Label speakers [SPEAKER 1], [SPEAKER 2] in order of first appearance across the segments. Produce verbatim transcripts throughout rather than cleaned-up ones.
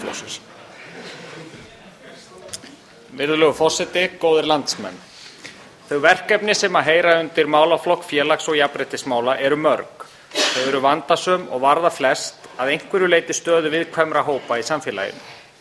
[SPEAKER 1] Sjálfstæðisflokksins. Virðulegur forseti, góðir landsmenn. Þau verkefni sem að heyra undir málaflokk félags- og jafnréttismála eru mörg. Þau eru vandasöm og varða flest að einhverju leyti stöðu viðkvæmra hópa í samfélaginu.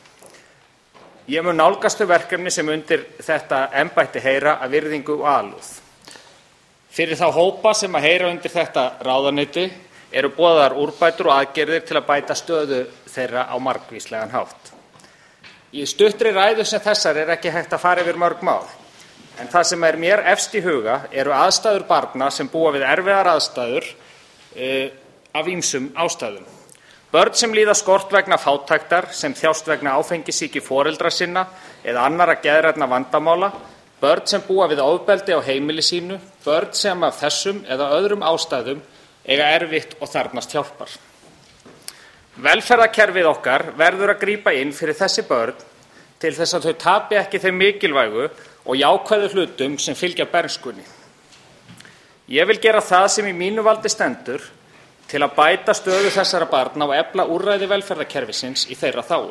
[SPEAKER 1] Ég mun nálgast þau verkefni sem undir þetta embætti heyra af virðingu og alúð. Fyrir þá hópa sem að heyra undir þetta ráðuneyti eru boðaðar úrbætur og aðgerðir til að bæta stöðu þeirra á margvíslegan hátt. Í stuttri ræðu sem þessar er ekki hægt að fara yfir mörg mál, en það sem er mér efst í huga eru aðstæður barna sem búa við erfiðar aðstæður uh, af ýmsum ástæðum. Börn sem líða skort vegna fátæktar, sem þjást vegna áfengissýki foreldra sinna eða annarra geðrænna vandamála, börn sem búa við ofbeldi á heimili sínu, börn sem af þessum eða öðrum ástæðum eiga erfitt og þarfnast hjálpar. Velferðarkerfið okkar verður að grípa inn fyrir þessi börn til þess að þau tapi ekki þeim mikilvægu og jákvæðu hlutum sem fylgja bernskunni. Ég vil gera það sem í mínu valdi stendur til að bæta stöðu þessara barna og efla úrræði velferðarkerfisins í þeirra þágu.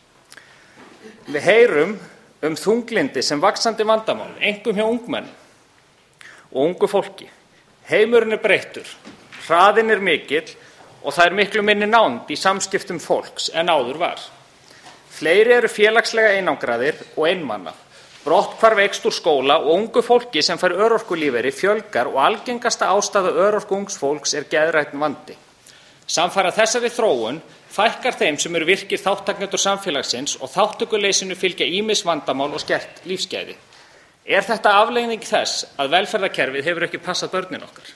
[SPEAKER 1] Við heyrum um þunglyndi sem vaxandi vandamál, einkum hjá ungmennum og ungu fólki. Heimurinn er breyttur, hraðinn er mikill og það er miklu minni nánd í samskiptum fólks en áður var. Fleiri eru félagslega einangraðir og einmana. Brotthvarf eykst úr skóla og ungu fólki sem fær örorkulífeyri fjölgar og algengasta ástæða örorku ungs fólks er geðrænn vandi. Samfara þessari þróun fækkar þeim sem eru virkir þátttakendur samfélagsins og þátttökuleysinu fylgja ýmis vandamál og skert lífsgæði. Er þetta afleiðing þess að velferðarkerfið hefur ekki passað börnin okkar?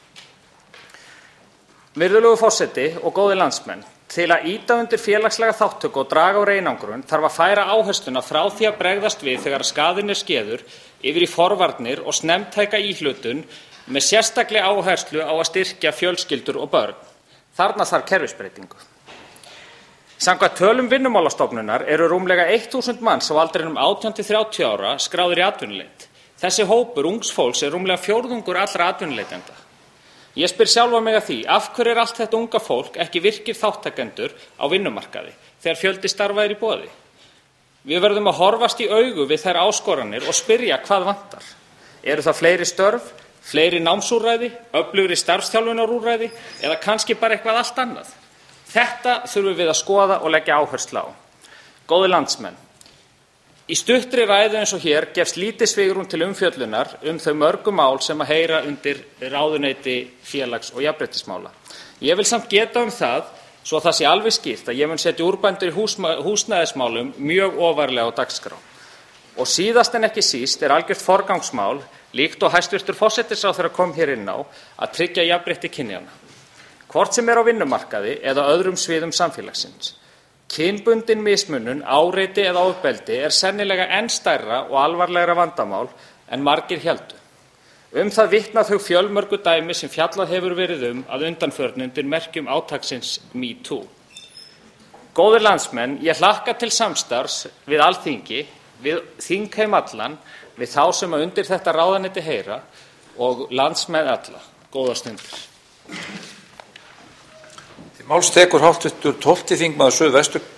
[SPEAKER 1] Virðulegur forseti og góðir landsmenn, til að ýta undir félagslega þátttöku og draga úr einangrun þarf að færa áhersluna frá því að bregðast við þegar skaðinn er skeður yfir í forvarnir og snemmtæka íhlutun með sérstaklega áherslu á að styrkja fjölskyldur og börn. Þarna þarf kerfisbreytingu. Samkvæmt tölum Vinnumálastofnunar eru rúmlega þúsund manns á aldrinum átján til þrjátíu ára skráðir í atvinnuleit. Þessi hópur ungs fólks er rúmlega fjórðungur allra atvinnuleitenda. Ég spyr sjálfa mig að því, af hverju er allt þetta unga fólk ekki virkir þáttakendur á vinnumarkaði þegar fjöldi starfa er í boði? Við verðum að horfast í augu við þær áskoranir og spyrja hvað vantar. Eru það fleiri störf, fleiri námsúrræði, öflugri starfsþjálfunarúrræði eða kannski bara eitthvað allt annað? Þetta þurfum við að skoða og leggja áherslu á. Góðir landsmenn, í stuttri ræðu eins og hér gefst lítið svigrúm til umfjöllunar um þau mörgu mál sem að heyra undir ráðuneyti félags- og jafnréttismála. Ég vil samt geta um það, svo það sé alveg skýrt, að ég mun setja úrbætur í húsnæðismálum mjög ofarlega á dagskrá. Og síðast en ekki síst er algjört forgangsmál, líkt og hæstvirtur forsætisráðherra kom hér inn á, að tryggja jafnrétti kynjanna. Hvort sem er á vinnumarkaði eða öðrum sviðum samfélagsins. Kynbundin mismunun, áreiti eða ofbeldi er sennilega enn stærra og alvarlegra vandamál en margir héldu. Um það vitna þau fjölmörgu dæmi sem fjallað hefur verið um að undanförnu undir merkjum átaksins MeToo. Góðir landsmenn, ég hlakka til samstarfs við Alþingi, við þingheim allan, við þá sem að undir þetta ráðuneyti heyra og landsmenn alla. Góðar stundir.
[SPEAKER 2] Máls tekur háttvirtur tólfti þingmaður Suðvestur